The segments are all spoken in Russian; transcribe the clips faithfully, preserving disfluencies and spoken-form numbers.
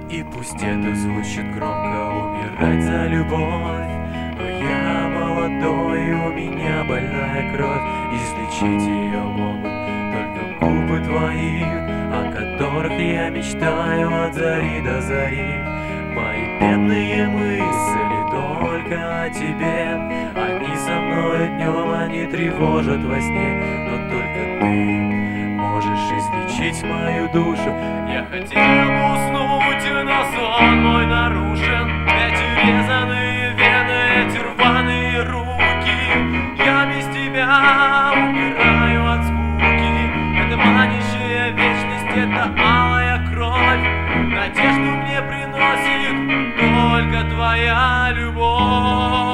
И пусть это звучит громко, умирать за любовь, но я молодой, и у меня больная кровь. Излечить ее могут только губы твои, о которых я мечтаю от зари до зари. Мои бедные мысли только о тебе, они со мной днем, они тревожат во сне, но только ты можешь излечить мою душу. Я хотел бы уснуть, но сон мой нарушен. Эти резаные вены, эти рваные руки, я без тебя умираю от скуки. Это манящая вечность, это алая кровь. Надежду мне приносит только твоя любовь.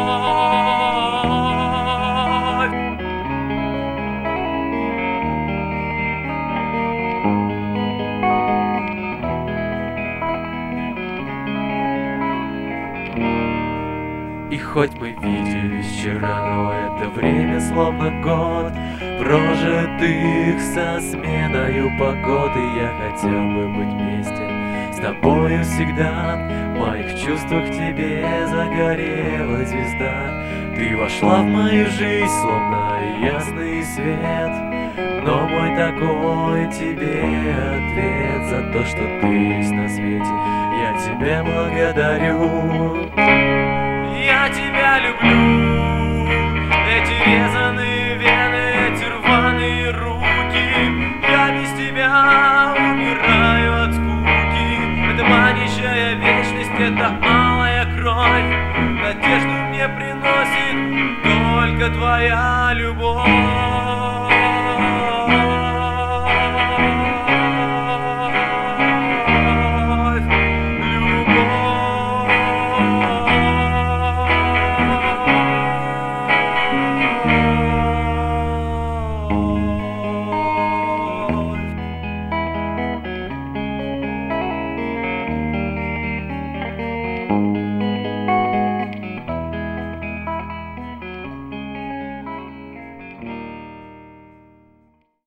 И хоть мы виделись вчера, но это время словно год, прожитых со сменою погоды. Я хотел бы быть вместе с тобою всегда, в моих чувствах к тебе загорела звезда. Ты вошла в мою жизнь, словно ясный свет, но мой такой тебе ответ за то, что ты есть на свете. Я тебя благодарю. Я тебя люблю. Эти резаные вены, эти рваные руки, я без тебя умираю от скуки. Это манящая вечность, это алая кровь. Надежду мне приносит только твоя любовь.